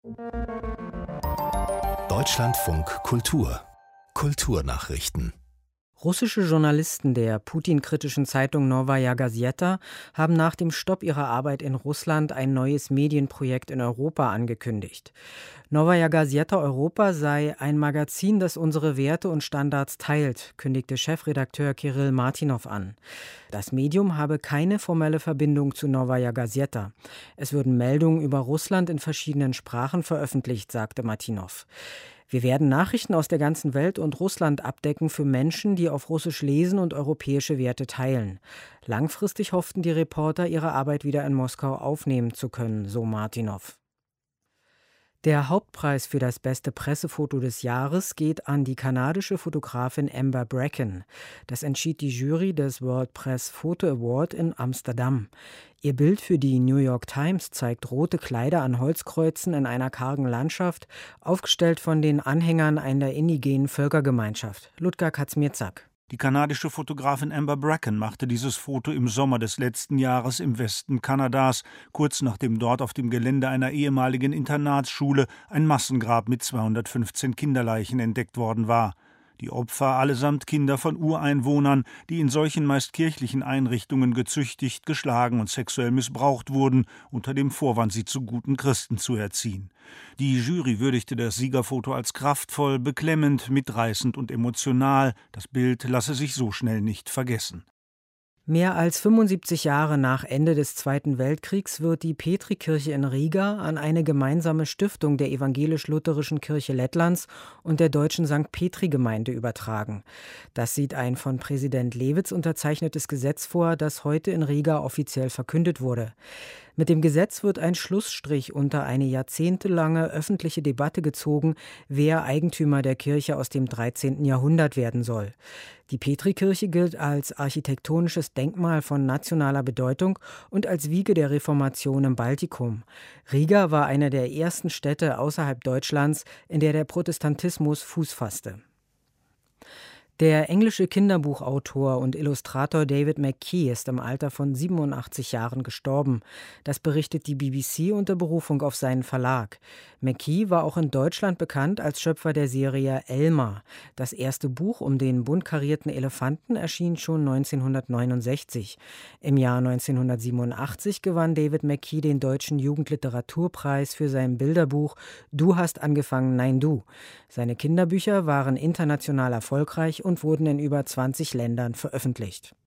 Deutschlandfunk Kultur Kulturnachrichten. Russische Journalisten der Putin-kritischen Zeitung Nowaja Gazeta haben nach dem Stopp ihrer Arbeit in Russland ein neues Medienprojekt in Europa angekündigt. Nowaja Gazeta Europa sei ein Magazin, das unsere Werte und Standards teilt, kündigte Chefredakteur Kirill Martinow an. Das Medium habe keine formelle Verbindung zu Nowaja Gazeta. Es würden Meldungen über Russland in verschiedenen Sprachen veröffentlicht, sagte Martinow. Wir werden Nachrichten aus der ganzen Welt und Russland abdecken für Menschen, die auf Russisch lesen und europäische Werte teilen. Langfristig hofften die Reporter, ihre Arbeit wieder in Moskau aufnehmen zu können, so Martinow. Der Hauptpreis für das beste Pressefoto des Jahres geht an die kanadische Fotografin Amber Bracken. Das entschied die Jury des World Press Photo Award in Amsterdam. Ihr Bild für die New York Times zeigt rote Kleider an Holzkreuzen in einer kargen Landschaft, aufgestellt von den Anhängern einer indigenen Völkergemeinschaft. Ludger Kazmierzak. Die kanadische Fotografin Amber Bracken machte dieses Foto im Sommer des letzten Jahres im Westen Kanadas, kurz nachdem dort auf dem Gelände einer ehemaligen Internatsschule ein Massengrab mit 215 Kinderleichen entdeckt worden war. Die Opfer allesamt Kinder von Ureinwohnern, die in solchen meist kirchlichen Einrichtungen gezüchtigt, geschlagen und sexuell missbraucht wurden, unter dem Vorwand, sie zu guten Christen zu erziehen. Die Jury würdigte das Siegerfoto als kraftvoll, beklemmend, mitreißend und emotional. Das Bild lasse sich so schnell nicht vergessen. Mehr als 75 Jahre nach Ende des Zweiten Weltkriegs wird die Petrikirche in Riga an eine gemeinsame Stiftung der Evangelisch-Lutherischen Kirche Lettlands und der Deutschen St. Petri-Gemeinde übertragen. Das sieht ein von Präsident Lewitz unterzeichnetes Gesetz vor, das heute in Riga offiziell verkündet wurde. Mit dem Gesetz wird ein Schlussstrich unter eine jahrzehntelange öffentliche Debatte gezogen, wer Eigentümer der Kirche aus dem 13. Jahrhundert werden soll. Die Petrikirche gilt als architektonisches Denkmal von nationaler Bedeutung und als Wiege der Reformation im Baltikum. Riga war eine der ersten Städte außerhalb Deutschlands, in der der Protestantismus Fuß fasste. Der englische Kinderbuchautor und Illustrator David McKee ist im Alter von 87 Jahren gestorben. Das berichtet die BBC unter Berufung auf seinen Verlag. McKee war auch in Deutschland bekannt als Schöpfer der Serie Elmer. Das erste Buch um den bunt karierten Elefanten erschien schon 1969. Im Jahr 1987 gewann David McKee den Deutschen Jugendliteraturpreis für sein Bilderbuch Du hast angefangen, nein du. Seine Kinderbücher waren international erfolgreich und wurden in über 20 Ländern veröffentlicht.